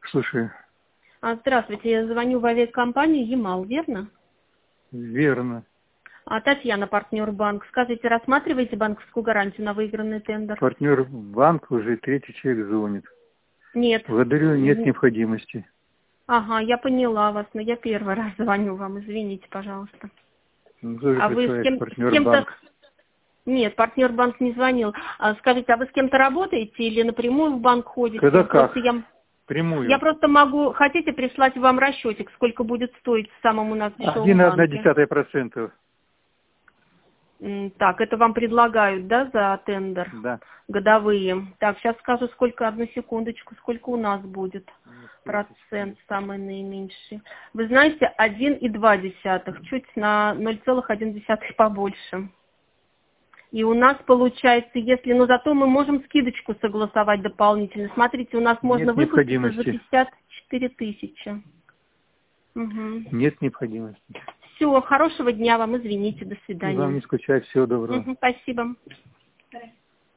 Слушаю. Здравствуйте, я звоню в авиакомпанию «Ямал», верно? Верно. Татьяна, партнер банк. Скажите, рассматриваете банковскую гарантию на выигранный тендер? Партнер банк уже третий человек звонит. Нет. Благодарю, нет необходимости. Ага, я поняла вас, но я первый раз звоню вам, извините, пожалуйста. Кто же А вы с партнер кем-то... банк? Нет, партнер банк не звонил. Скажите, а вы с кем-то работаете или напрямую в банк ходите? Когда как? Просто Прямую. я просто могу... Хотите прислать вам расчетик, сколько будет стоить в самом у нас дешевом банке? 1,1%. Так, это вам предлагают, да, за тендер? Да. Годовые. Так, сейчас скажу, сколько, одну секундочку, сколько у нас будет процент самый наименьший. Вы знаете, 1,2, чуть на 0,1 побольше. И у нас получается, если, но зато мы можем скидочку согласовать дополнительно. Смотрите, у нас можно Нет выпуститься за необходимости. 54 тысячи. Нет необходимости. Все, хорошего дня вам, извините, до И вам свидания. не скучать, всего доброго. Спасибо.